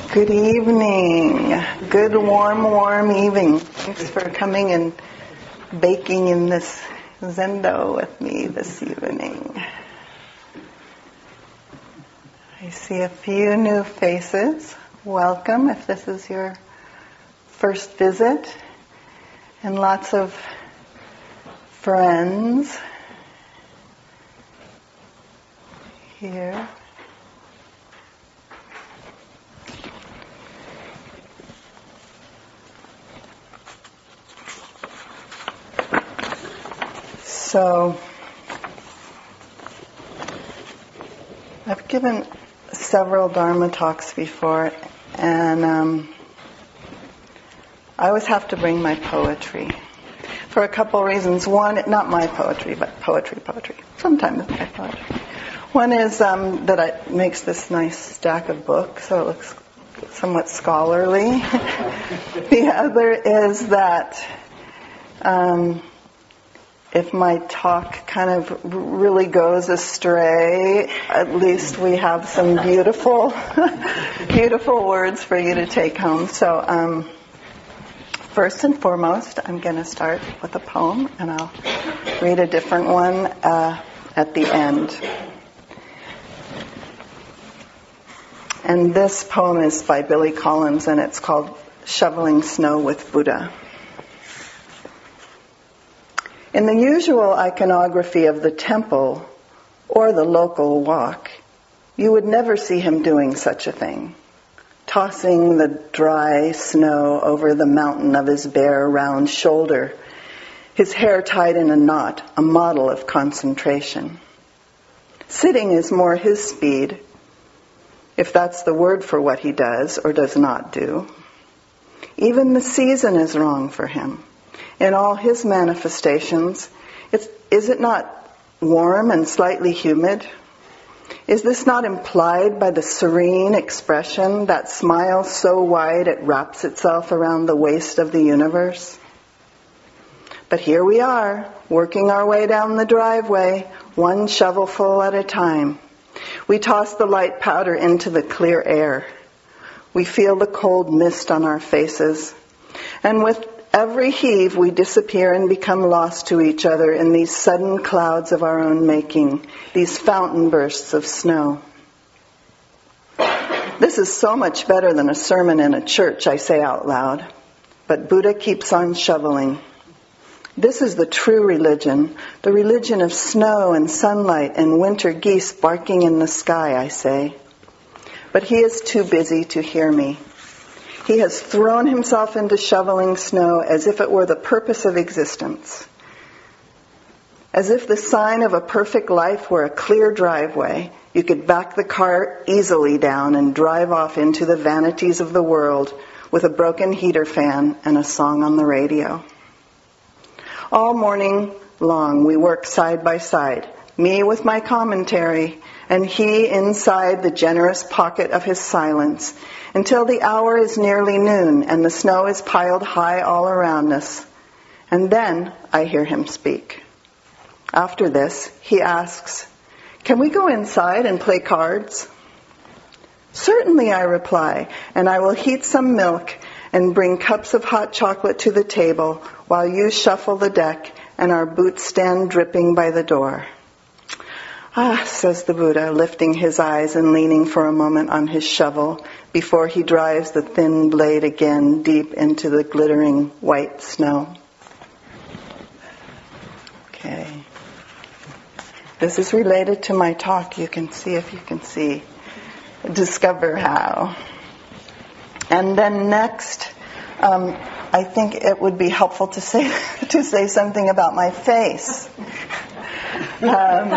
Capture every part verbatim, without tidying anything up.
Good evening. Good warm, warm evening. Thanks for coming and baking in this zendo with me this evening. I see a few new faces. Welcome if this is your first visit. And lots of friends here. So, I've given several Dharma talks before, and um, I always have to bring my poetry for a couple reasons. One, not my poetry, but poetry, poetry. Sometimes my poetry. One is um, that it makes this nice stack of books, so it looks somewhat scholarly. The other is that um, if my talk kind of really goes astray, at least we have some beautiful, beautiful words for you to take home. So, um, first and foremost, I'm going to start with a poem, and I'll read a different one uh, at the end. And this poem is by Billy Collins, and it's called Shoveling Snow with Buddha. In the usual iconography of the temple or the local walk, you would never see him doing such a thing, tossing the dry snow over the mountain of his bare round shoulder, his hair tied in a knot, a model of concentration. Sitting is more his speed, if that's the word for what he does or does not do. Even the season is wrong for him. In all his manifestations, it's, is it not warm and slightly humid? Is this not implied by the serene expression, that smile so wide it wraps itself around the waist of the universe? But here we are, working our way down the driveway, one shovelful at a time. We toss the light powder into the clear air. We feel the cold mist on our faces. And with every heave, we disappear and become lost to each other in these sudden clouds of our own making, these fountain bursts of snow. This is so much better than a sermon in a church, I say out loud. But Buddha keeps on shoveling. This is the true religion, the religion of snow and sunlight and winter geese barking in the sky, I say. But he is too busy to hear me. He has thrown himself into shoveling snow as if it were the purpose of existence. As if the sign of a perfect life were a clear driveway, you could back the car easily down and drive off into the vanities of the world with a broken heater fan and a song on the radio. All morning long we work side by side, me with my commentary, and he inside the generous pocket of his silence, until the hour is nearly noon and the snow is piled high all around us. And then I hear him speak. After this, he asks, "Can we go inside and play cards?" "Certainly," I reply, and I will heat some milk and bring cups of hot chocolate to the table while you shuffle the deck and our boots stand dripping by the door. "Ah," says the Buddha, lifting his eyes and leaning for a moment on his shovel before he drives the thin blade again deep into the glittering white snow. Okay. This is related to my talk. You can see if you can see. Discover how. And then next, um, I think it would be helpful to say to say something about my face. Um,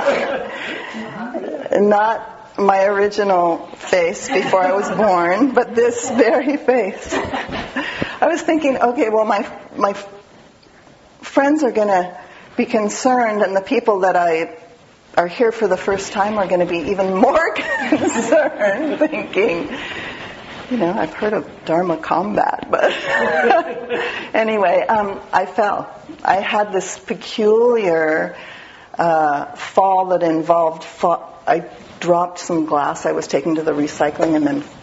not my original face before I was born, but this very face. I was thinking, okay, well, my my friends are going to be concerned, and the people that I are here for the first time are going to be even more concerned, thinking, you know, I've heard of Dharma combat, but anyway, um, I fell. I had this peculiar uh, fall that involved, fall. I dropped some glass I was taking to the recycling and then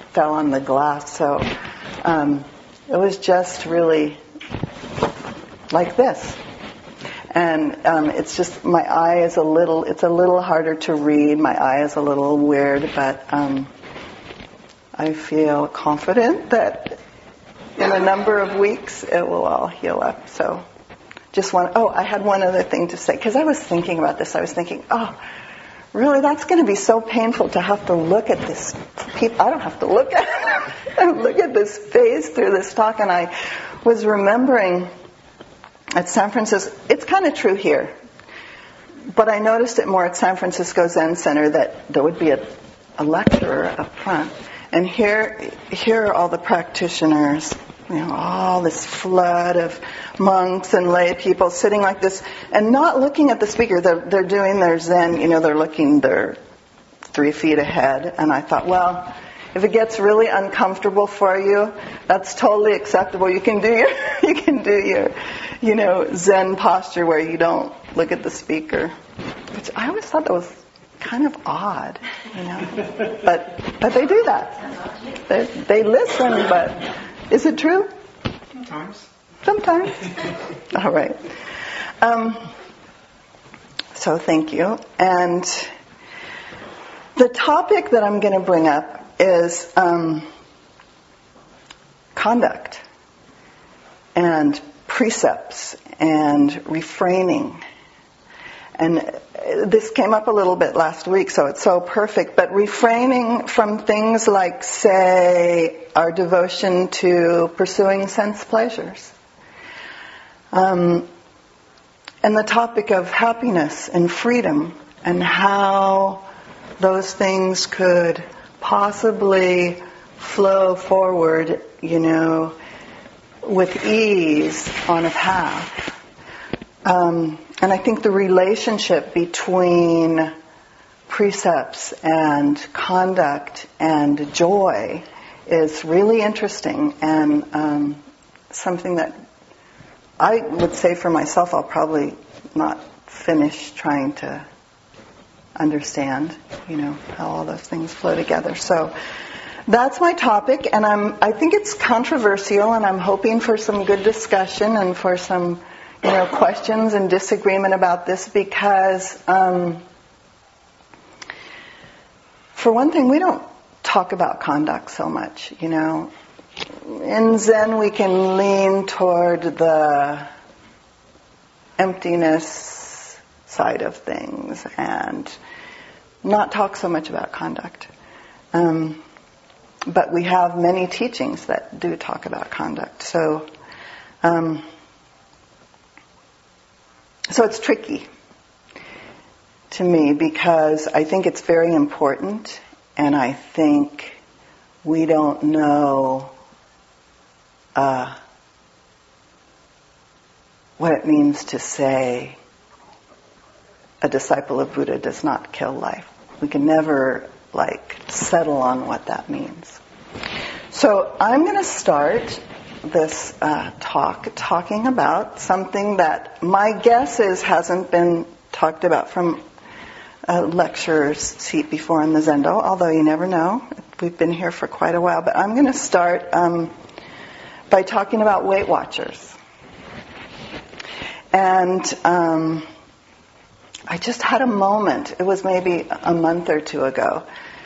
fell on the glass. So um, it was just really like this. And um, it's just, my eye is a little, it's a little harder to read. My eye is a little weird, but um, I feel confident that in a number of weeks it will all heal up. So just one, oh, I had one other thing to say, because I was thinking about this. I was thinking, oh, really, that's going to be so painful to have to look at this. People, I don't have to look at look at this face through this talk. And I was remembering at San Francisco, it's kind of true here, but I noticed it more at San Francisco Zen Center that there would be a, a lecturer up front, and here, here are all the practitioners, you know, all this flood of monks and lay people sitting like this, and not looking at the speaker. They're, they're doing their Zen, you know, they're looking, they're three feet ahead, and I thought, well, if it gets really uncomfortable for you, that's totally acceptable. You can do your, you can do your, you know, Zen posture where you don't look at the speaker. Which I always thought that was kind of odd, you know. But but they do that. They they listen, but is it true? Sometimes. Sometimes. All right. Um, so thank you. And the topic that I'm going to bring up is um, conduct and precepts and refraining. And this came up a little bit last week, so it's so perfect, but refraining from things like, say, our devotion to pursuing sense pleasures. Um, and the topic of happiness and freedom and how those things could possibly flow forward, you know, with ease on a path. Um, and I think the relationship between precepts and conduct and joy is really interesting, and um, something that I would say for myself I'll probably not finish trying to understand, you know, how all those things flow together. So that's my topic, and I'm, I think it's controversial, and I'm hoping for some good discussion and for some, you know, questions and disagreement about this, because um, for one thing, we don't talk about conduct so much, you know. In Zen, we can lean toward the emptiness side of things and not talk so much about conduct. Um, but we have many teachings that do talk about conduct. So, um, so it's tricky to me, because I think it's very important, and I think we don't know uh, what it means to say a disciple of Buddha does not kill life. We can never, like, settle on what that means. So I'm going to start this uh, talk talking about something that my guess is hasn't been talked about from a lecturer's seat before in the Zendo, although you never know. We've been here for quite a while. But I'm going to start um, by talking about Weight Watchers. And Um, I just had a moment, it was maybe a month or two ago,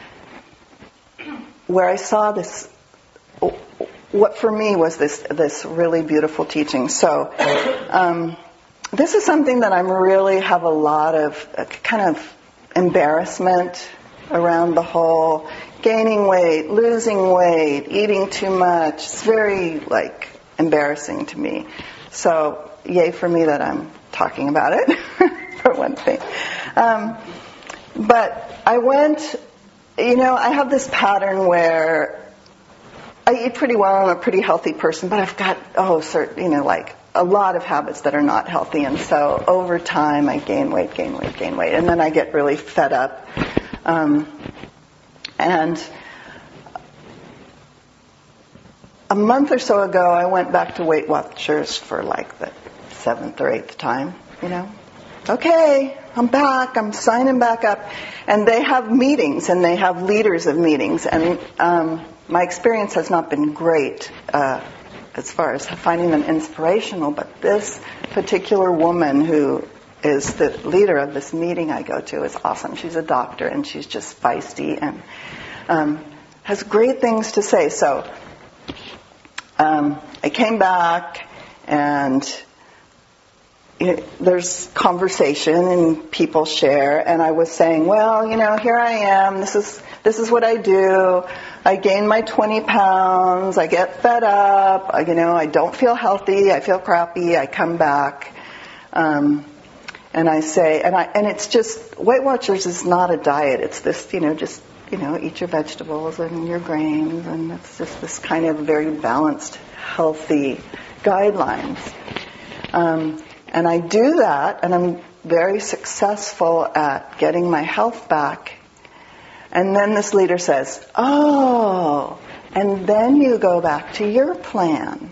where I saw this, what for me was this this really beautiful teaching. So um, this is something that I really have a lot of uh, kind of embarrassment around, the whole gaining weight, losing weight, eating too much. It's very, like, embarrassing to me. So yay for me that I'm talking about it. For one thing. Um, but I went, you know, I have this pattern where I eat pretty well. I'm a pretty healthy person, but I've got, oh, certain, you know, like a lot of habits that are not healthy. And so over time, I gain weight, gain weight, gain weight. And then I get really fed up. Um, and a month or so ago, I went back to Weight Watchers for like the seventh or eighth time, you know. okay, I'm back, I'm signing back up. And they have meetings, and they have leaders of meetings. And um, my experience has not been great uh, as far as finding them inspirational, but this particular woman who is the leader of this meeting I go to is awesome. She's a doctor, and she's just feisty and um, has great things to say. So um, I came back, and it, there's conversation, and people share, and I was saying, well, you know, here I am. This is this is what I do. I gain my twenty pounds. I get fed up. I, you know, I don't feel healthy. I feel crappy. I come back. Um, And I say, and I, and it's just, Weight Watchers is not a diet. It's this, you know, just, you know, eat your vegetables and your grains, and it's just this kind of very balanced, healthy guidelines. Um, and I do that, and I'm very successful at getting my health back. And then this leader says, oh, and then you go back to your plan.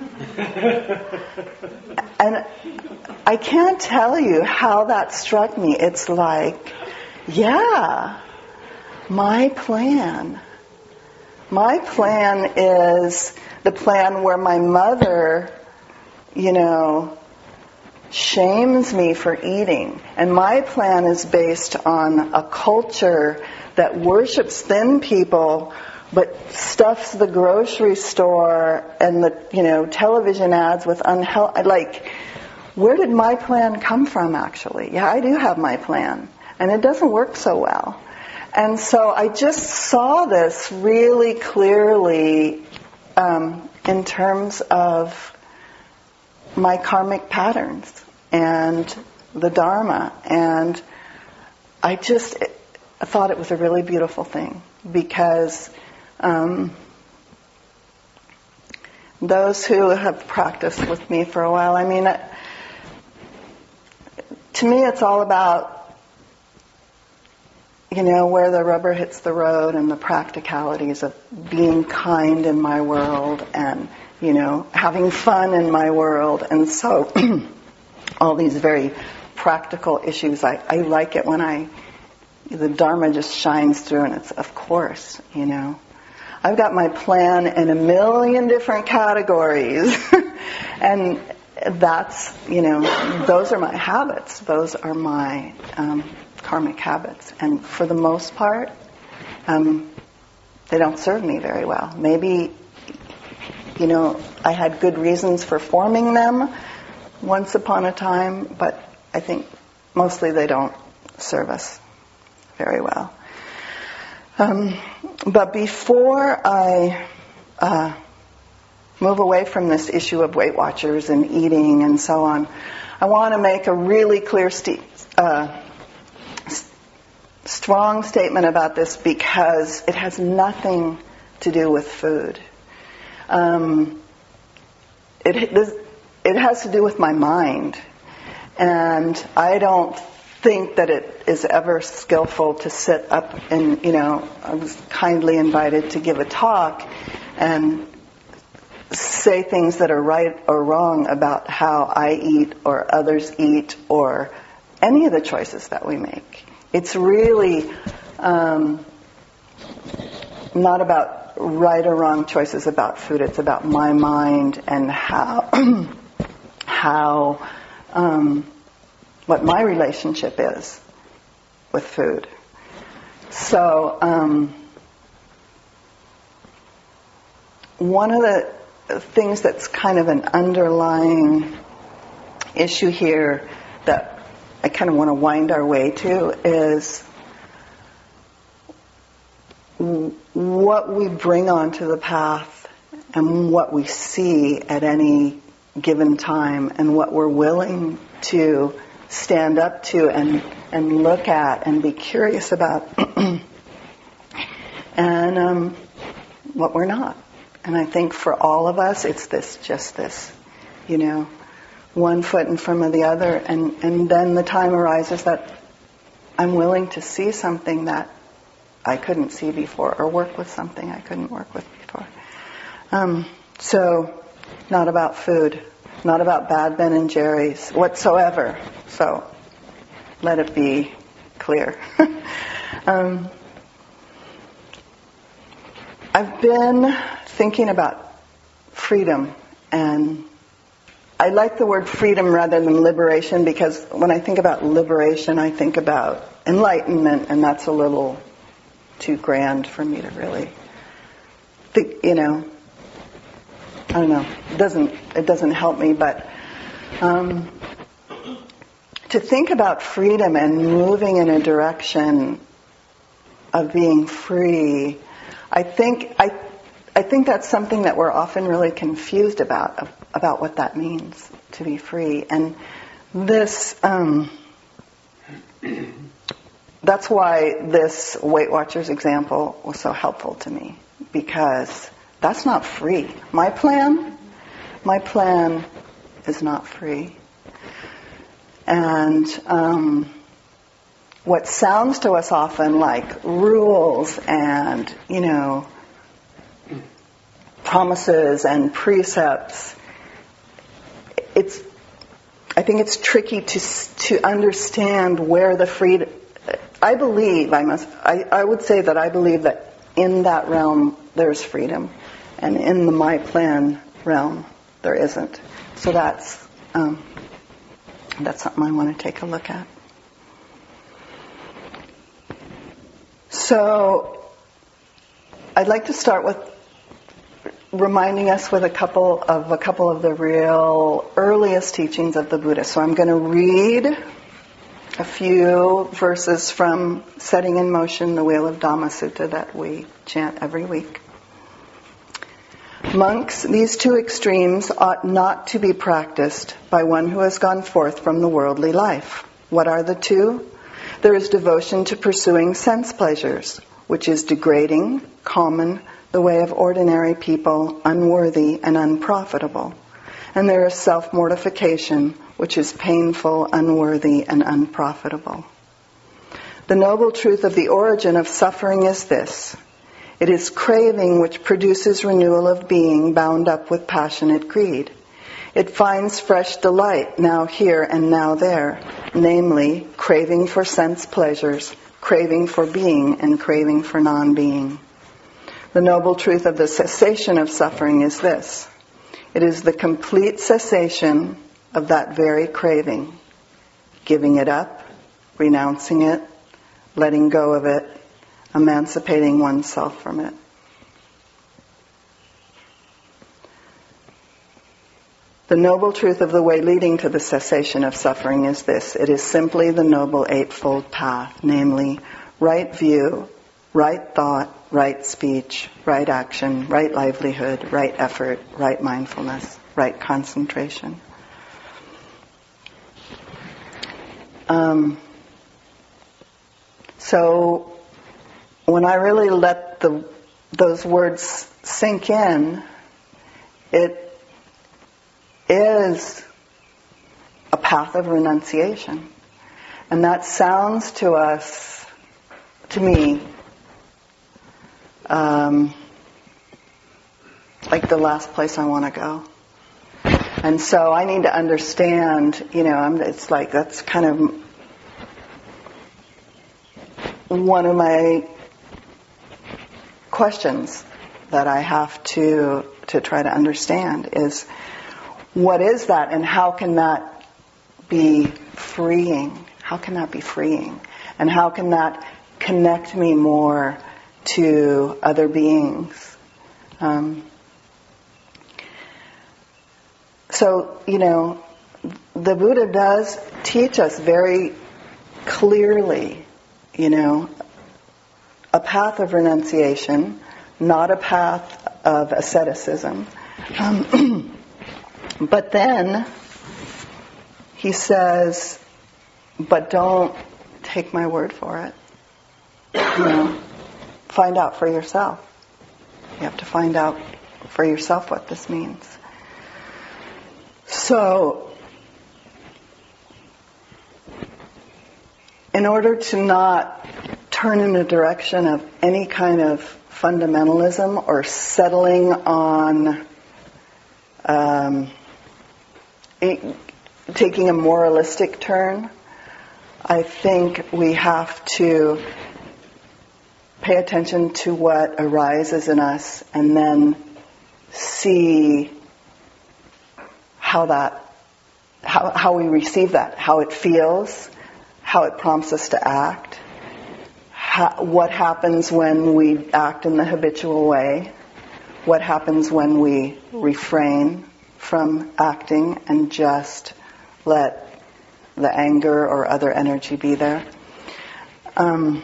And I can't tell you how that struck me. It's like, yeah, my plan. My plan is the plan where my mother, you know, shames me for eating. And my plan is based on a culture that worships thin people but stuffs the grocery store and the, you know, television ads with unhealthy, like, where did my plan come from, actually? Yeah, I do have my plan, and it doesn't work so well. And so I just saw this really clearly um, in terms of my karmic patterns and the Dharma, and I just I thought it was a really beautiful thing, because Um, those who have practiced with me for a while, I mean, it, to me it's all about, you know, where the rubber hits the road and the practicalities of being kind in my world and, you know, having fun in my world. And so all these very practical issues, I, I like it when I, the Dharma just shines through, and it's, of course, you know. I've got my plan in a million different categories. And that's, you know, those are my habits. Those are my um, karmic habits. And for the most part, um, they don't serve me very well. Maybe, you know, I had good reasons for forming them once upon a time, but I think mostly they don't serve us very well. Um, but before I uh, move away from this issue of Weight Watchers and eating and so on, I want to make a really clear, st- uh, st- strong statement about this, because it has nothing to do with food. Um, it, this, it has to do with my mind, and I don't think that it is ever skillful to sit up and, you know, I was kindly invited to give a talk and say things that are right or wrong about how I eat or others eat or any of the choices that we make. It's really um, not about right or wrong choices about food. It's about my mind and how, how, um, what my relationship is with food. So, um, one of the things that's kind of an underlying issue here that I kind of want to wind our way to is what we bring onto the path and what we see at any given time and what we're willing to stand up to and, and look at and be curious about and um, what we're not. And I think for all of us, it's this, just this, you know, one foot in front of the other, and, and then the time arises that I'm willing to see something that I couldn't see before, or work with something I couldn't work with before. Um, so, not about food, not about bad Ben and Jerry's whatsoever. So, let it be clear. um, I've been thinking about freedom, and I like the word freedom rather than liberation, because when I think about liberation, I think about enlightenment, and that's a little too grand for me to really think, you know, I don't know, it doesn't, it doesn't help me, but um, to think about freedom and moving in a direction of being free, I think, I, I think that's something that we're often really confused about, about what that means to be free. And this, um, that's why this Weight Watchers example was so helpful to me, because that's not free. My plan, my plan is not free. And um, what sounds to us often like rules and, you know, promises and precepts, it's, I think it's tricky to to understand where the freedom. I believe I must. I, I would say that I believe that in that realm there's freedom, and in the my plan realm there isn't. So that's um, that's something I want to take a look at. So I'd like to start with reminding us with a couple of a couple of the real earliest teachings of the Buddha. So I'm going to read a few verses from Setting in Motion, the Wheel of Dhamma Sutta that we chant every week. Monks, these two extremes ought not to be practiced by one who has gone forth from the worldly life. What are the two? There is devotion to pursuing sense pleasures, which is degrading, common, the way of ordinary people, unworthy and unprofitable. And there is self-mortification, which is painful, unworthy, and unprofitable. The noble truth of the origin of suffering is this. It is craving which produces renewal of being bound up with passionate greed. It finds fresh delight now here and now there, namely, craving for sense pleasures, craving for being, and craving for non-being. The noble truth of the cessation of suffering is this. It is the complete cessation of that very craving, giving it up, renouncing it, letting go of it, emancipating oneself from it. The noble truth of the way leading to the cessation of suffering is this. It is simply the Noble Eightfold Path, namely, right view, right thought, right speech, right action, right livelihood, right effort, right mindfulness, right concentration. Um, so when I really let the those words sink in, it is a path of renunciation. And that sounds to us, to me, um, like the last place I want to go. And so I need to understand, you know, I'm, it's like that's kind of one of my questions that I have to to try to understand is, what is that, and how can that be freeing? How can that be freeing? And how can that connect me more to other beings? Um, so, you know, the Buddha does teach us very clearly, you know, a path of renunciation, not a path of asceticism. Um, But then he says, but don't take my word for it. You know, find out for yourself. You have to find out for yourself what this means. So, in order to not turn in the direction of any kind of fundamentalism or settling on um, taking a moralistic turn, I think we have to pay attention to what arises in us and then see how that, how, how we receive that, how it feels, how it prompts us to act, how, what happens when we act in the habitual way, what happens when we refrain from acting and just let the anger or other energy be there. Um,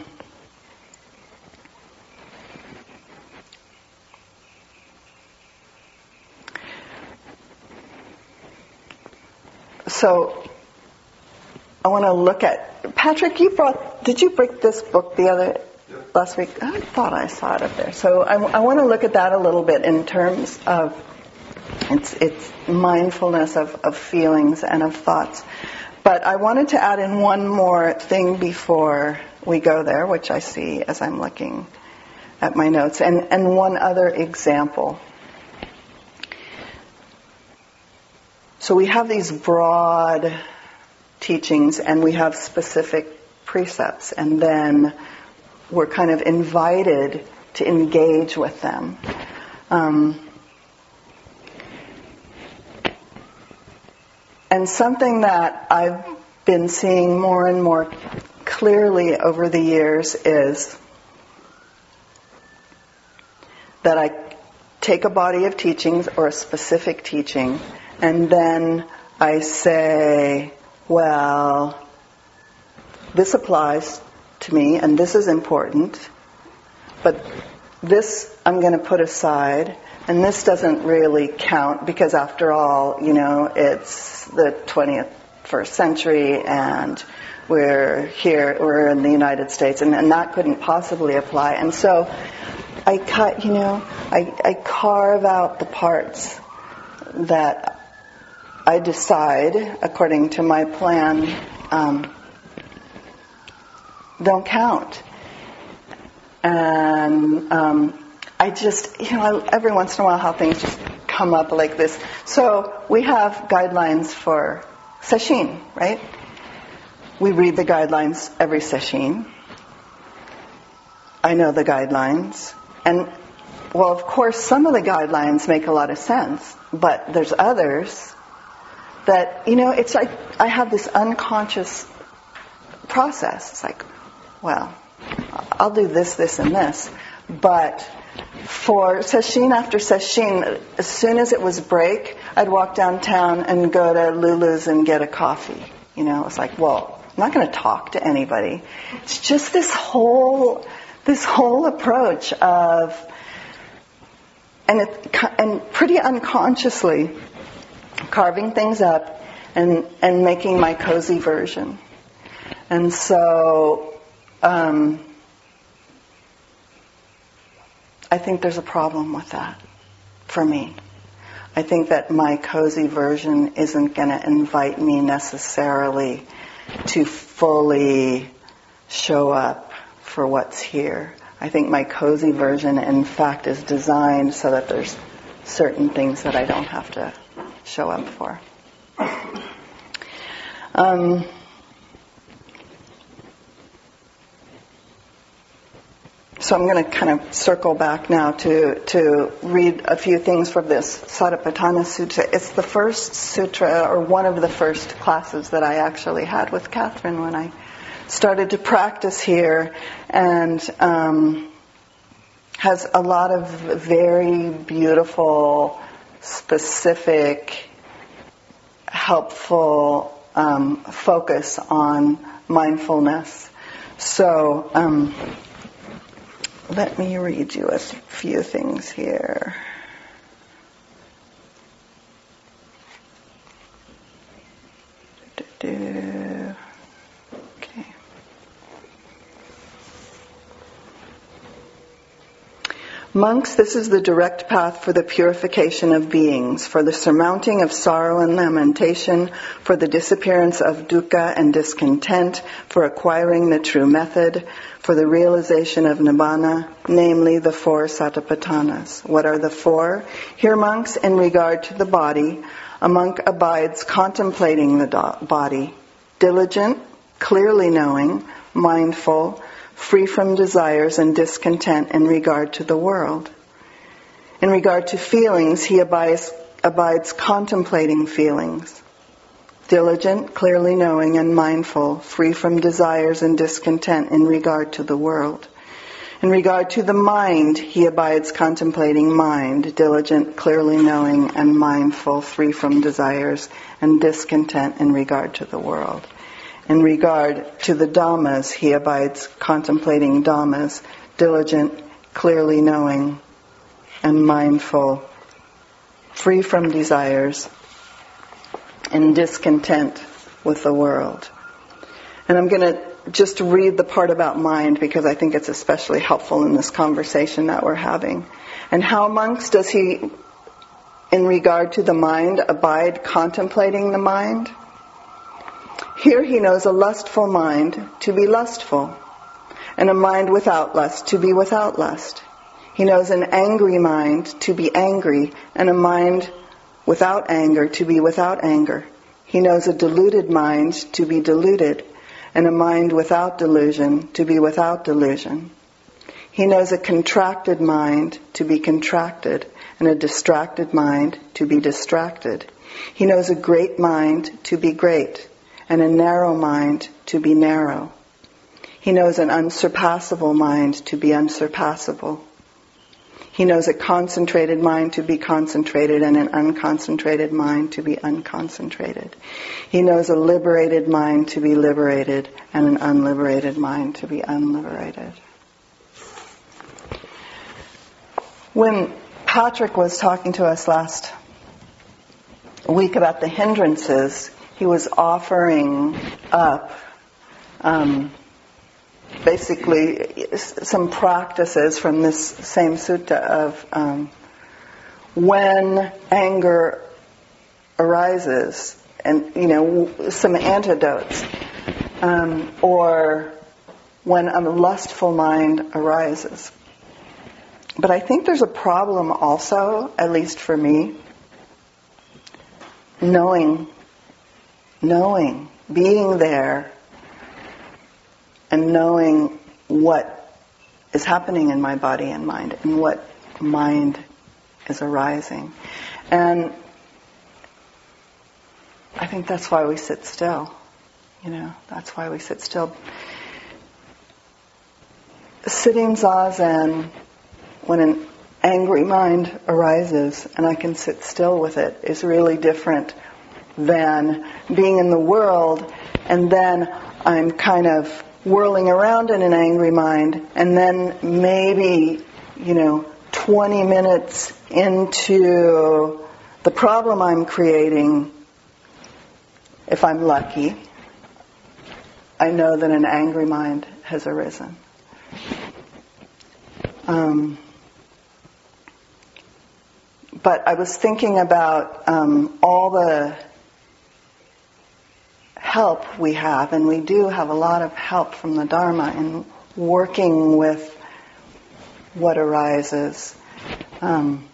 so I want to look at, Patrick, you brought, did you bring this book the other, last week? I thought I saw it up there. So I, I want to look at that a little bit in terms of It's, it's mindfulness of, of feelings and of thoughts. But I wanted to add in one more thing before we go there, which I see as I'm looking at my notes, and, and one other example. So we have these broad teachings and we have specific precepts, and then we're kind of invited to engage with them. Um, And something that I've been seeing more and more clearly over the years is that I take a body of teachings or a specific teaching, and then I say, well, this applies to me and this is important, but this I'm going to put aside, and this doesn't really count because after all, you know, it's the twenty-first century and we're here, we're in the United States, and, and that couldn't possibly apply. And so I cut, you know, I, I carve out the parts that I decide, according to my plan, um, don't count. And um, I just, you know, every once in a while how things just come up like this. So we have guidelines for sesshin, right? We read the guidelines every sesshin. I know the guidelines. And, well, of course, some of the guidelines make a lot of sense, but there's others that, you know, it's like I have this unconscious process. It's like, well, I'll do this, this, and this. But for sesshin after sesshin, as soon as it was break, I'd walk downtown and go to Lulu's and get a coffee. You know, it's like, well, I'm not going to talk to anybody. It's just this whole, this whole approach of, and it, and pretty unconsciously carving things up and and making my cozy version. And so, um, I think there's a problem with that for me. I think that my cozy version isn't going to invite me necessarily to fully show up for what's here. I think my cozy version, in fact, is designed so that there's certain things that I don't have to show up for. Um, So I'm going to kind of circle back now to, to read a few things from this Satipatthana Sutta. It's the first sutra, or one of the first classes that I actually had with Catherine when I started to practice here, and um, has a lot of very beautiful, specific, helpful um, focus on mindfulness. So, um, let me read you a few things here. Okay. Monks, this is the direct path for the purification of beings, for the surmounting of sorrow and lamentation, for the disappearance of dukkha and discontent, for acquiring the true method, for the realization of nibbana, namely the four satipatthanas. What are the four? Here, monks, in regard to the body, a monk abides contemplating the do- body, diligent, clearly knowing, mindful, free from desires and discontent in regard to the world. In regard to feelings, he abides, abides contemplating feelings. Diligent, clearly knowing, and mindful, free from desires and discontent in regard to the world. In regard to the mind, he abides contemplating mind, diligent, clearly knowing, and mindful, free from desires and discontent in regard to the world. In regard to the Dhammas, he abides contemplating Dhammas, diligent, clearly knowing, and mindful, free from desires and discontent with the world. And I'm going to just read the part about mind because I think it's especially helpful in this conversation that we're having. And how amongst does he, in regard to the mind, abide contemplating the mind? Here he knows a lustful mind to be lustful, and a mind without lust to be without lust. He knows an angry mind to be angry, and a mind without anger to be without anger. He knows a deluded mind to be deluded, and a mind without delusion to be without delusion. He knows a contracted mind to be contracted, and a distracted mind to be distracted. He knows a great mind to be great, and a narrow mind to be narrow. He knows an unsurpassable mind to be unsurpassable. He knows a concentrated mind to be concentrated and an unconcentrated mind to be unconcentrated. He knows a liberated mind to be liberated and an unliberated mind to be unliberated. When Patrick was talking to us last week about the hindrances, he was offering up um, basically some practices from this same sutta of um, when anger arises, and you know some antidotes, um, or when a lustful mind arises. But I think there's a problem also, at least for me, knowing, knowing, being there, and knowing what is happening in my body and mind, and what mind is arising. And I think that's why we sit still. You know, that's why we sit still. Sitting zazen, when an angry mind arises and I can sit still with it, is really different than being in the world and then I'm kind of whirling around in an angry mind, and then maybe, you know, twenty minutes into the problem I'm creating, if I'm lucky, I know that an angry mind has arisen. Um, but I was thinking about um, all the help we have, and we do have a lot of help from the Dharma in working with what arises. Um,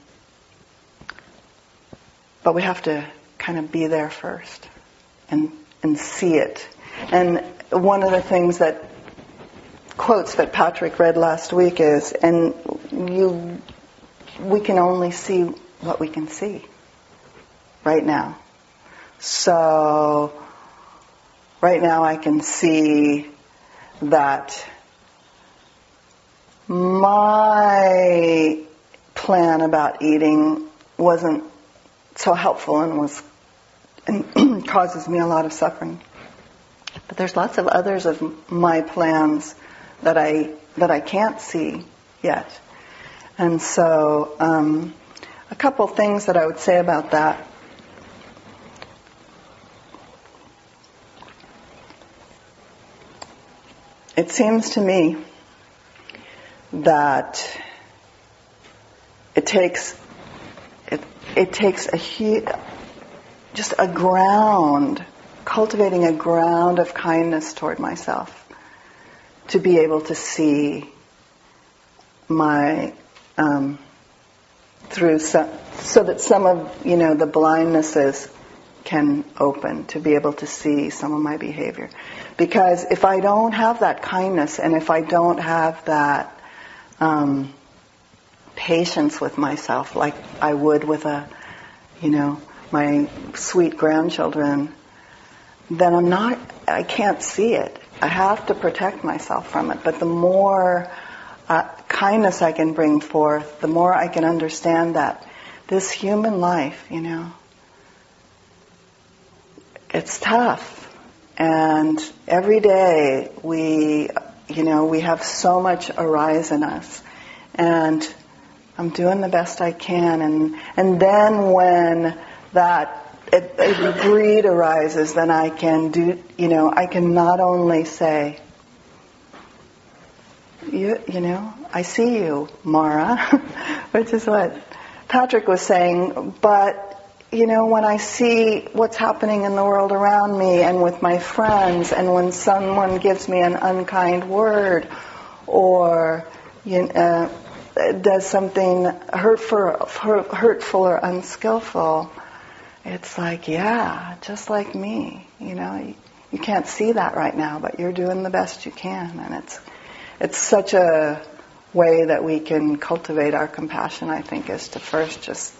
but we have to kind of be there first and and see it. And one of the things that quotes that Patrick read last week is, and you, we can only see what we can see right now. So right now I can see that my plan about eating wasn't so helpful and was and causes me a lot of suffering. But there's lots of others of my plans that I that I can't see yet. And so um, a couple things that I would say about that. It seems to me that it takes it, it takes a huge, just a ground, cultivating a ground of kindness toward myself to be able to see my um, through some, so that some of you know the blindnesses can open to be able to see some of my behavior. Because if I don't have that kindness, and if I don't have that um, patience with myself, like I would with a, you know, my sweet grandchildren, then I'm not, I can't see it. I have to protect myself from it. But the more uh, kindness I can bring forth, the more I can understand that this human life, you know, it's tough. And every day we, you know, we have so much arise in us. And I'm doing the best I can. And, and then when that It, it greed arises, then I can do, you know, I can not only say, you, you know, I see you, Mara, which is what Patrick was saying, but, you know, when I see what's happening in the world around me and with my friends, and when someone gives me an unkind word, or, you know, uh, does something hurtful, hurtful or unskillful, it's like, yeah, just like me, you know, you, you can't see that right now, but you're doing the best you can. And it's it's such a way that we can cultivate our compassion, I think, is to first just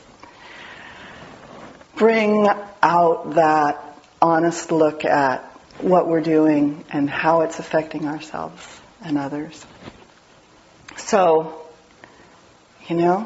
bring out that honest look at what we're doing and how it's affecting ourselves and others. So, you know,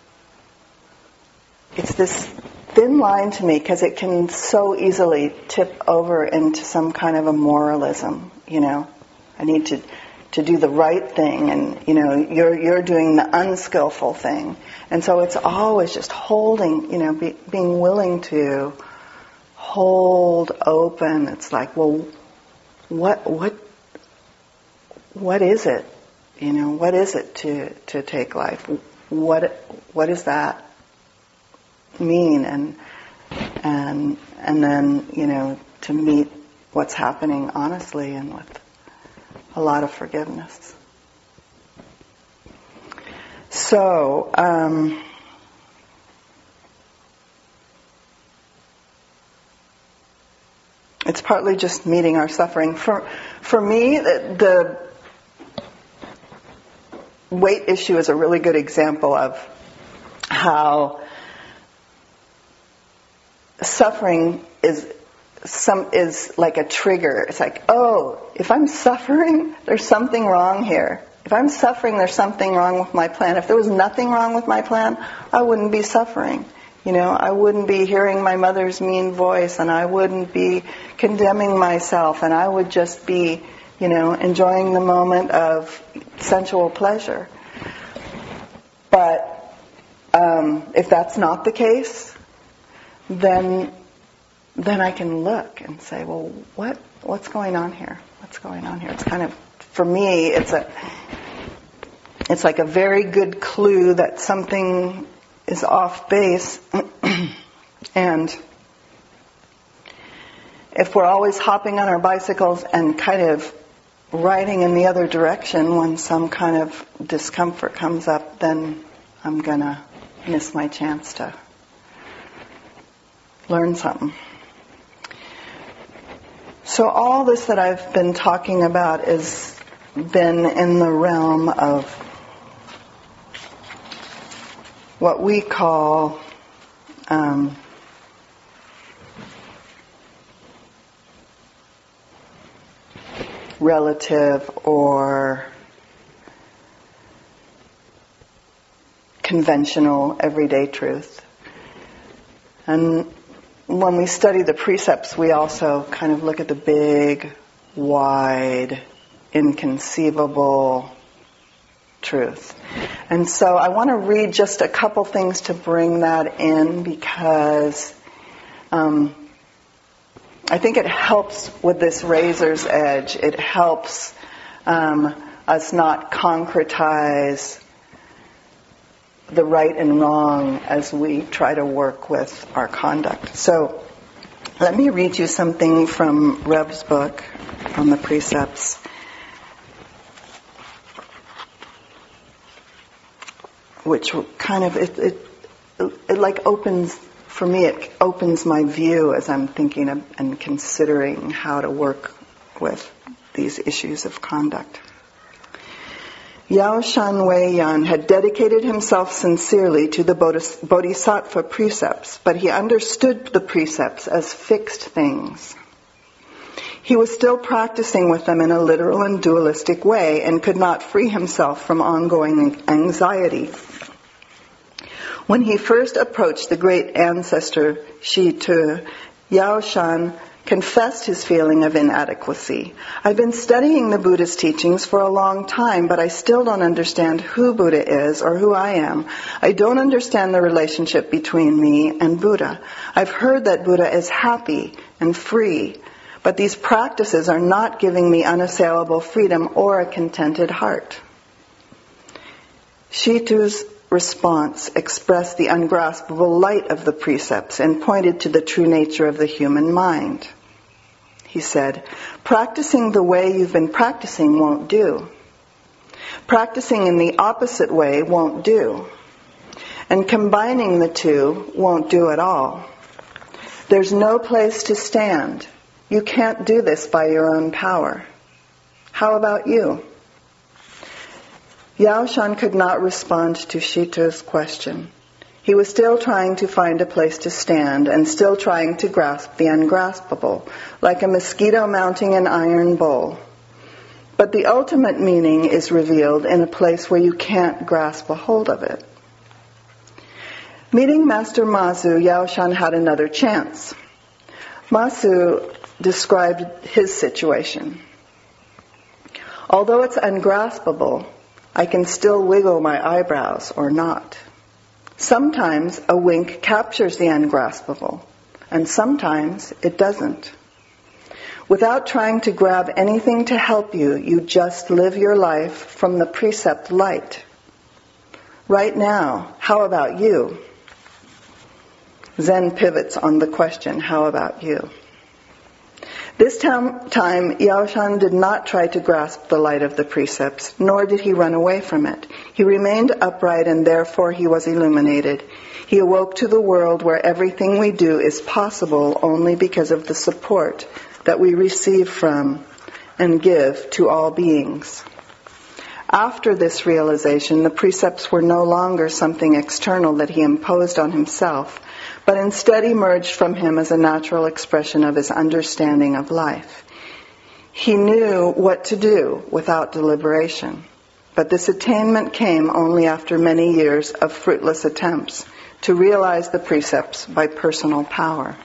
it's this thin line to me, because it can so easily tip over into some kind of a moralism, you know. I need to to do the right thing, and, you know, you're you're doing the unskillful thing. And so it's always just holding, you know, be, being willing to hold open. It's like, well, what what what is it? You know, what is it to to take life? What what is that mean? And and and then, you know, to meet what's happening honestly and with a lot of forgiveness. So um, it's partly just meeting our suffering. For for me, the, the weight issue is a really good example of how suffering is some is like a trigger. It's like, oh, if I'm suffering, there's something wrong here. If I'm suffering, there's something wrong with my plan. If there was nothing wrong with my plan, I wouldn't be suffering. You know, I wouldn't be hearing my mother's mean voice, and I wouldn't be condemning myself, and I would just be, you know, enjoying the moment of sensual pleasure. But um, if that's not the case, then then I can look and say, well, what what's going on here? What's going on here? It's kind of, for me, it's a it's like a very good clue that something is off base. And if we're always hopping on our bicycles and kind of riding in the other direction when some kind of discomfort comes up, then I'm gonna miss my chance to learn something. So all this that I've been talking about has been in the realm of what we call um, relative or conventional everyday truth. And when we study the precepts, we also kind of look at the big, wide, inconceivable truth. And so I want to read just a couple things to bring that in, because um, I think it helps with this razor's edge. It helps um, us not concretize the right and wrong as we try to work with our conduct. So let me read you something from Reb's book on the precepts. Which kind of, it, it, it like opens for me, it opens my view as I'm thinking of and considering how to work with these issues of conduct. Yao Shan Wei Yan had dedicated himself sincerely to the Bodhisattva precepts, but he understood the precepts as fixed things. He was still practicing with them in a literal and dualistic way and could not free himself from ongoing anxiety. When he first approached the great ancestor Shi Tu, Yao Shan confessed his feeling of inadequacy. I've been studying the Buddha's teachings for a long time, but I still don't understand who Buddha is or who I am. I don't understand the relationship between me and Buddha. I've heard that Buddha is happy and free, but these practices are not giving me unassailable freedom or a contented heart. Shi Tu's response expressed the ungraspable light of the precepts and pointed to the true nature of the human mind. He said, practicing the way you've been practicing won't do. Practicing in the opposite way won't do. And combining the two won't do at all. There's no place to stand. You can't do this by your own power. How about you? Yao Shan could not respond to Shi Tu's question. He was still trying to find a place to stand and still trying to grasp the ungraspable, like a mosquito mounting an iron bowl. But the ultimate meaning is revealed in a place where you can't grasp a hold of it. Meeting Master Mazu, Yao Shan had another chance. Mazu described his situation. Although it's ungraspable, I can still wiggle my eyebrows or not. Sometimes a wink captures the ungraspable, and sometimes it doesn't. Without trying to grab anything to help you, you just live your life from the precept light. Right now, how about you? Zen pivots on the question, how about you? This time, Yao Shan did not try to grasp the light of the precepts, nor did he run away from it. He remained upright, and therefore he was illuminated. He awoke to the world where everything we do is possible only because of the support that we receive from and give to all beings. After this realization, the precepts were no longer something external that he imposed on himself, but instead emerged from him as a natural expression of his understanding of life. He knew what to do without deliberation, but this attainment came only after many years of fruitless attempts to realize the precepts by personal power.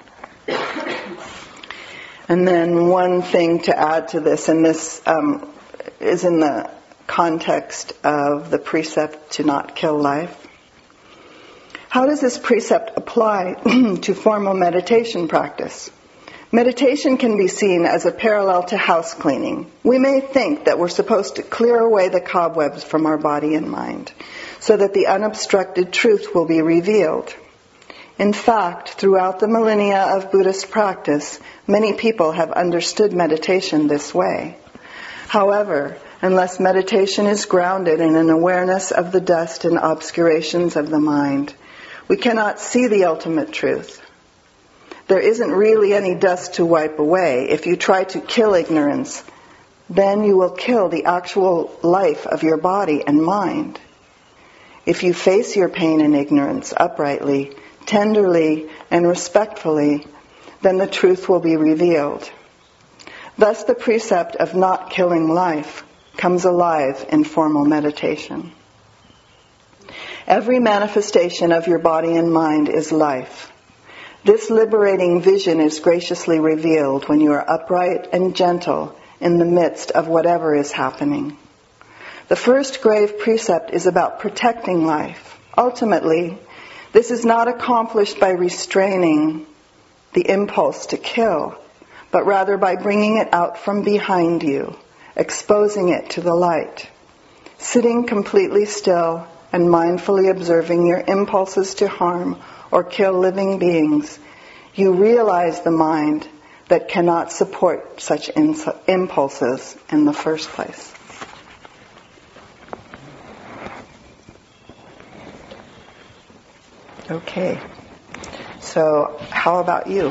And then one thing to add to this, and this um, is in the context of the precept to not kill life. How does this precept apply to formal meditation practice? Meditation can be seen as a parallel to house cleaning. We may think that we're supposed to clear away the cobwebs from our body and mind so that the unobstructed truth will be revealed. In fact, throughout the millennia of Buddhist practice, many people have understood meditation this way. However, unless meditation is grounded in an awareness of the dust and obscurations of the mind, we cannot see the ultimate truth. There isn't really any dust to wipe away. If you try to kill ignorance, then you will kill the actual life of your body and mind. If you face your pain and ignorance uprightly, tenderly, and respectfully, then the truth will be revealed. Thus the precept of not killing life comes alive in formal meditation. Every manifestation of your body and mind is life. This liberating vision is graciously revealed when you are upright and gentle in the midst of whatever is happening. The first grave precept is about protecting life. Ultimately, this is not accomplished by restraining the impulse to kill, but rather by bringing it out from behind you, exposing it to the light. Sitting completely still and mindfully observing your impulses to harm or kill living beings, you realize the mind that cannot support such ins- impulses in the first place. Okay. So how about you?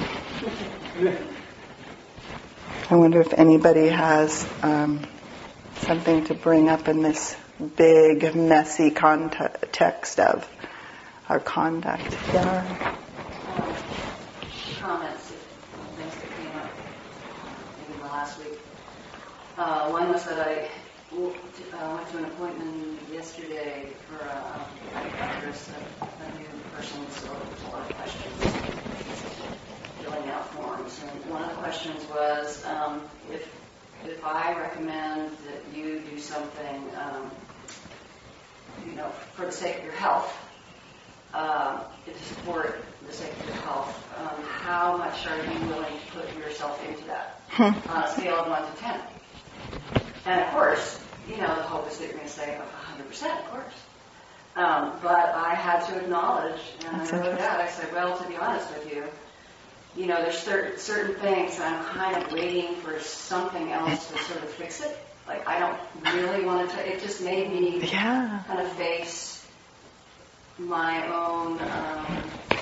I wonder if anybody has um, something to bring up in this big, messy context of our conduct. Yeah. Um, comments, things that came up in the last week. Uh, one was that I w- uh, went to an appointment yesterday for a psychiatrist, a, a new person, so there's a lot of questions, filling out forms. And one of the questions was um, if if I recommend that you do something, um, you know, for the sake of your health, uh, to support the sake of your health, um, how much are you willing to put yourself into that on a scale of one to ten? And of course, you know, the hope is that you're going to say one hundred percent, of course. Um, but I had to acknowledge, and That's I wrote it out, I said, well, to be honest with you, you know, there's certain, certain things I'm kind of waiting for something else to sort of fix it. Like, I don't really want to, it just made me Yeah. kind of face my own, um,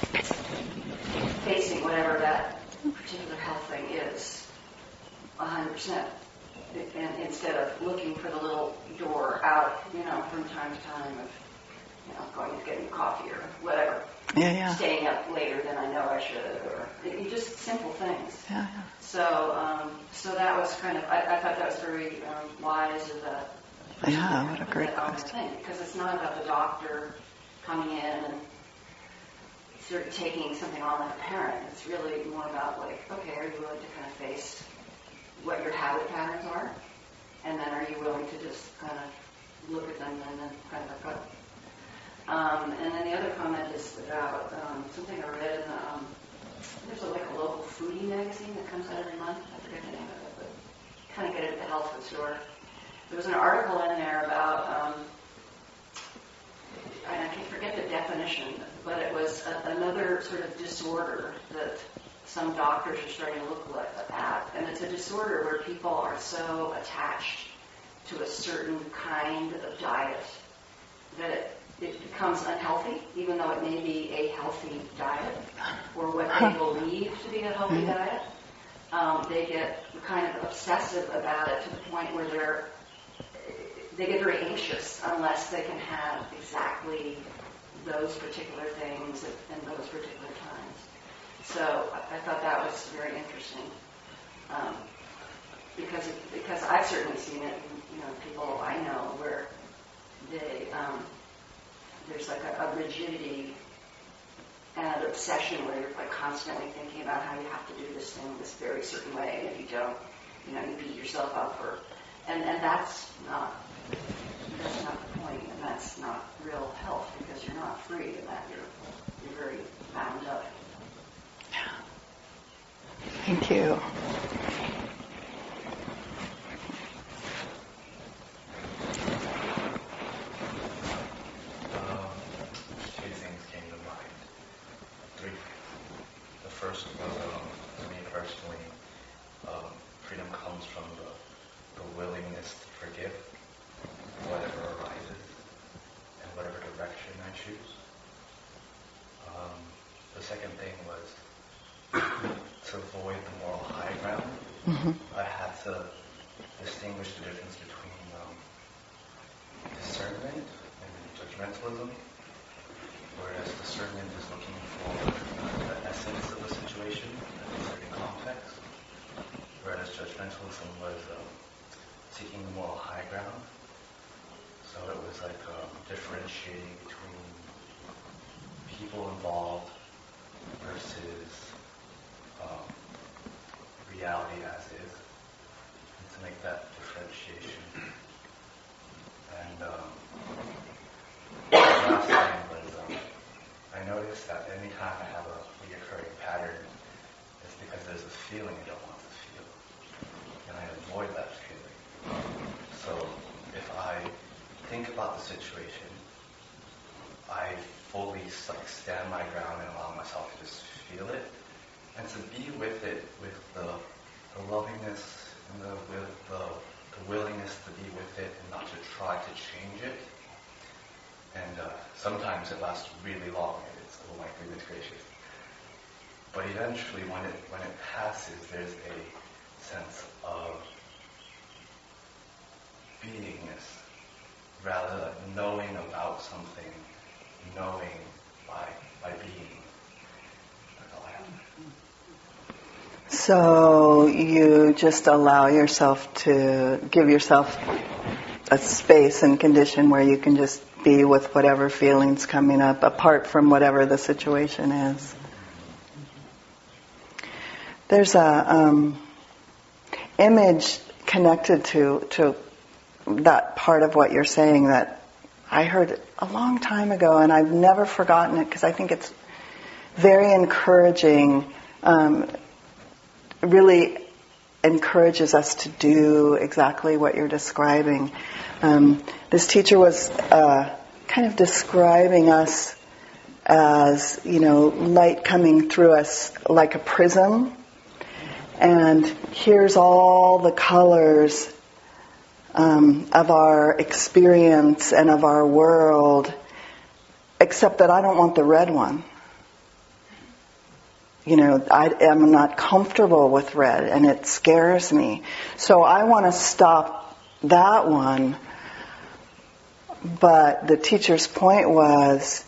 facing whatever that particular health thing is, one hundred percent. And instead of looking for the little door out, you know, from time to time of, you know, going to get me coffee or whatever. Yeah, yeah. Staying up later than I know I should, or it, just simple things. Yeah, yeah. So, um, so that was kind of, I, I thought that was very um, wise of that. Yeah, what a great that question. thing, because it's not about the doctor coming in and sort of taking something on like a parent. It's really more about like, okay, are you willing to kind of face what your habit patterns are, and then are you willing to just kind of look at them and then kind of go. Um, and then the other comment is about um, something I read in the, um, there's a, like a local foodie magazine that comes out every month. I forget the name of it, but kind of get it at the health food store. There was an article in there about, um, I can't forget the definition, but it was a, another sort of disorder that some doctors are starting to look at. And it's a disorder where people are so attached to a certain kind of diet that it it becomes unhealthy, even though it may be a healthy diet, or what they believe to be a healthy mm-hmm. diet. Um, they get kind of obsessive about it to the point where they're they get very anxious unless they can have exactly those particular things at, in those particular times. So I, I thought that was very interesting, um, because because I've certainly seen it in, you know, people I know where they um, there's like a, a rigidity and an obsession where you're like constantly thinking about how you have to do this thing this very certain way, and if you don't, you know, you beat yourself up, or and and that's not that's not the point, and that's not real health, because you're not free in that, you're you're very bound up. Thank you. First was, um, for me personally, um, freedom comes from the, the willingness to forgive whatever arises and whatever direction I choose. Um, the second thing was to avoid the moral high ground. Mm-hmm. I had to distinguish the difference between um, discernment and judgmentalism, whereas discernment is looking for the essence of the situation in a certain context, whereas judgmentalism was um, seeking the moral high ground. So it was like um, differentiating between people involved versus um, reality as is, and to make that differentiation. And um, the last thing was um, I noticed that any time I have a recurring pattern, it's because there's a feeling I don't want to feel, and I avoid that feeling. So if I think about the situation, I fully like stand my ground and allow myself to just feel it, and to be with it with the, the lovingness and the, with the, the willingness to be with it and not to try to change it. And uh, sometimes it lasts really long, and it's, oh my goodness gracious. But eventually, when it when it passes, there's a sense of beingness, rather than knowing about something, knowing by by being. That's all I have. So you just allow yourself to give yourself a space and condition where you can just be with whatever feelings coming up, apart from whatever the situation is. There's a um, image connected to to that part of what you're saying that I heard a long time ago, and I've never forgotten it because I think it's very encouraging. Um, really encourages us to do exactly what you're describing. Um, this teacher was uh, kind of describing us as, you know, light coming through us like a prism. And here's all the colors um, of our experience and of our world, except that I don't want the red one. You know, I am not comfortable with red, and it scares me. So I want to stop that one. But the teacher's point was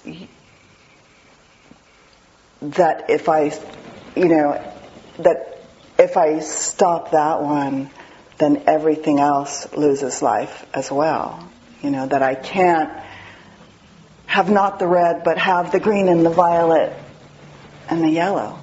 that if I, you know, that if I stop that one, then everything else loses life as well. You know, that I can't have not the red, but have the green and the violet and the yellow.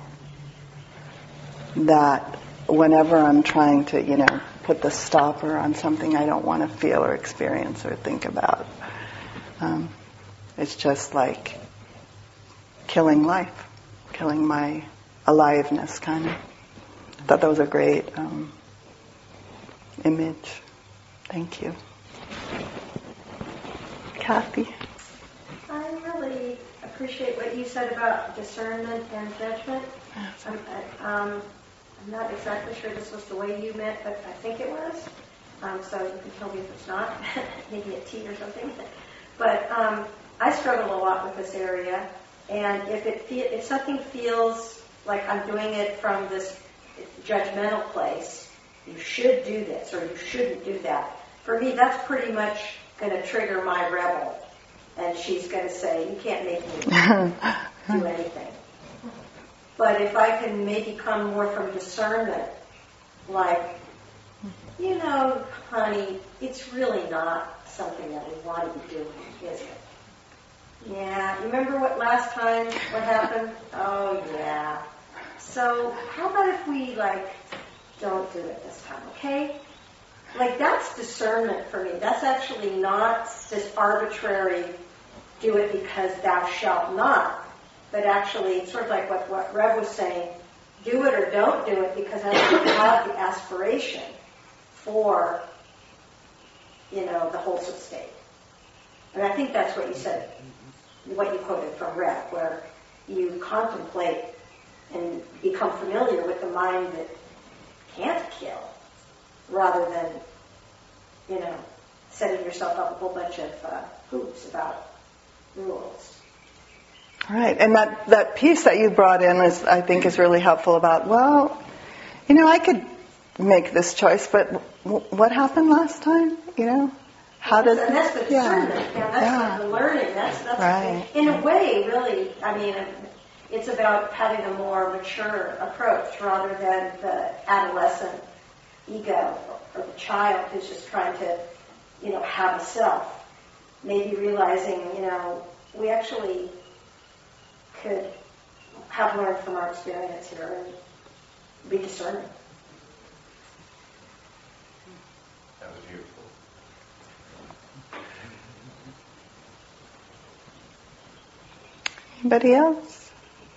That whenever I'm trying to, you know, put the stopper on something I don't want to feel or experience or think about, um, it's just like killing life, killing my aliveness, kind of. I thought that was a great um, image. Thank you. Kathy? I really appreciate what you said about discernment and judgment. I'm, um, I'm not exactly sure this was the way you meant, but I think it was. Um, so you can tell me if it's not. Maybe a T or something. But um, I struggle a lot with this area, and if it fe- if something feels like I'm doing it from this judgmental place, you should do this or you shouldn't do that. For me, that's pretty much going to trigger my rebel, and she's going to say, "You can't make me do anything." But if I can maybe come more from discernment, like, you know, honey, it's really not something that we want to be doing, is it? Yeah, remember what last time, what happened? Oh, yeah. So how about if we, like, don't do it this time, okay? Like, that's discernment for me. That's actually not this arbitrary, do it because thou shalt not. But actually, it's sort of like what, what Rev was saying, do it or don't do it because I have the aspiration for, you know, the wholesome state. And I think that's what you said, what you quoted from Rev, where you contemplate and become familiar with the mind that can't kill, rather than, you know, setting yourself up a whole bunch of uh, hoops about rules. Right, and that, that piece that you brought in is, I think, is really helpful about, well, you know, I could make this choice, but w- what happened last time? You know, how does and that's the discernment, yeah, yeah that's yeah. the learning. That's that's right. in a way, really. I mean, it's about having a more mature approach rather than the adolescent ego or the child who's just trying to, you know, have a self. Maybe realizing, you know, we actually could have learned from our experience here and be discerning. That was beautiful. Anybody else?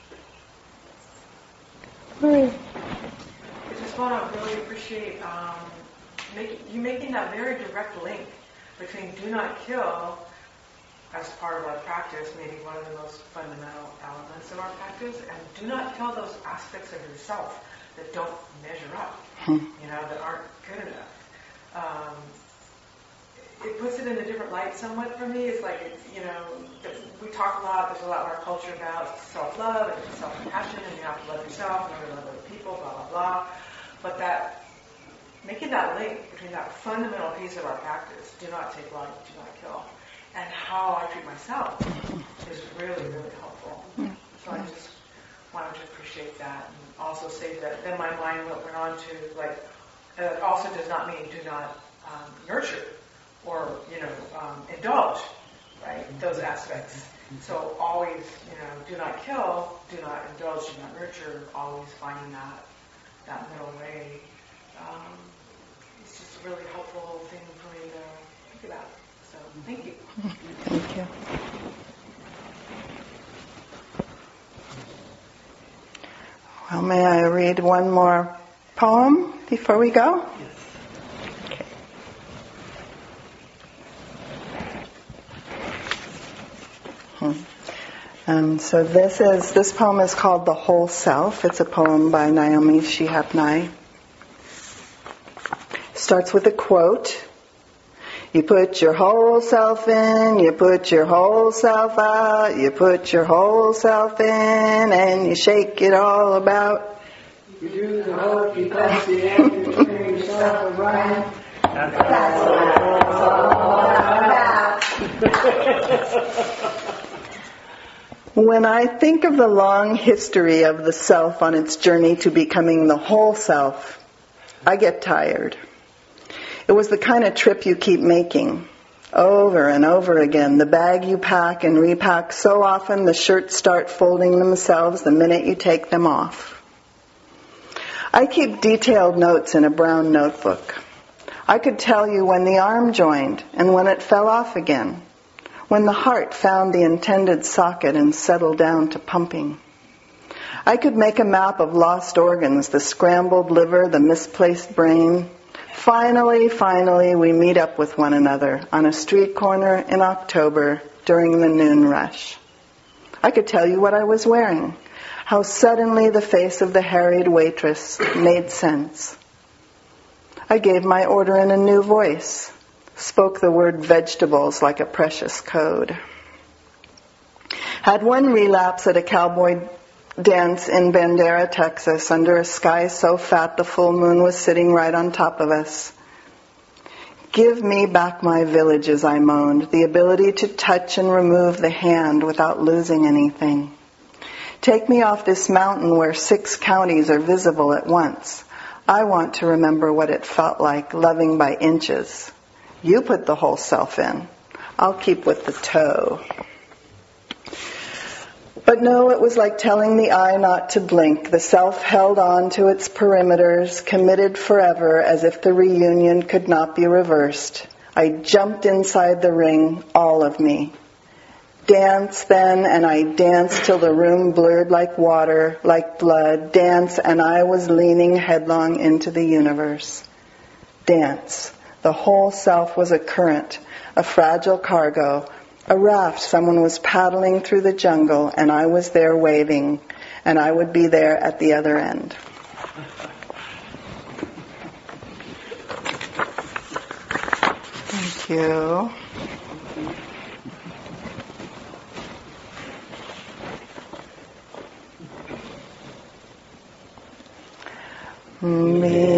Marie. I just want to really appreciate um, make, you making that very direct link between do not kill as part of our practice, maybe one of the most fundamental elements of our practice, and do not kill those aspects of yourself that don't measure up, Hmm. you know, that aren't good enough. Um, it puts it in a different light somewhat for me. It's like, it's, you know, it's, we talk a lot, there's a lot in our culture about self-love and self-compassion, and you have to love yourself, and you love other people, blah, blah, blah. But that, making that link between that fundamental piece of our practice, do not take life, do not kill, and how I treat myself is really, really helpful. So I just wanted to appreciate that, and also say that then my mind went on to, like, it also does not mean do not um, nurture or, you know, um, indulge, right, those aspects. So always, you know, do not kill, do not indulge, do not nurture, always finding that, that middle way. Um, it's just a really helpful thing for me to think about. So thank you. Thank you. Well, may I read one more poem before we go? Okay. Hmm. Um, so this is this poem is called "The Whole Self." It's a poem by Naomi Shihab Nye. Starts with a quote. You put your whole self in, you put your whole self out, you put your whole self in, and you shake it all about. You do the whole, you touch the end, you turn yourself around. That's what it's all about. When I think of the long history of the self on its journey to becoming the whole self, I get tired. It was the kind of trip you keep making, over and over again. The bag you pack and repack so often the shirts start folding themselves the minute you take them off. I keep detailed notes in a brown notebook. I could tell you when the arm joined and when it fell off again, when the heart found the intended socket and settled down to pumping. I could make a map of lost organs, the scrambled liver, the misplaced brain. Finally, finally, we meet up with one another on a street corner in October during the noon rush. I could tell you what I was wearing, how suddenly the face of the harried waitress made sense. I gave my order in a new voice, spoke the word vegetables like a precious code. Had one relapse at a cowboy dance in Bandera, Texas, under a sky so fat the full moon was sitting right on top of us. Give me back my villages, I moaned, the ability to touch and remove the hand without losing anything. Take me off this mountain where six counties are visible at once. I want to remember what it felt like, loving by inches. You put the whole self in. I'll keep with the toe. But no, it was like telling the eye not to blink. The self held on to its perimeters, committed forever, as if the reunion could not be reversed. I jumped inside the ring, all of me. Dance then, and I danced till the room blurred like water, like blood. Dance, and I was leaning headlong into the universe. Dance. The whole self was a current, a fragile cargo, a raft someone was paddling through the jungle, and I was there waving, and I would be there at the other end. Thank you. Me.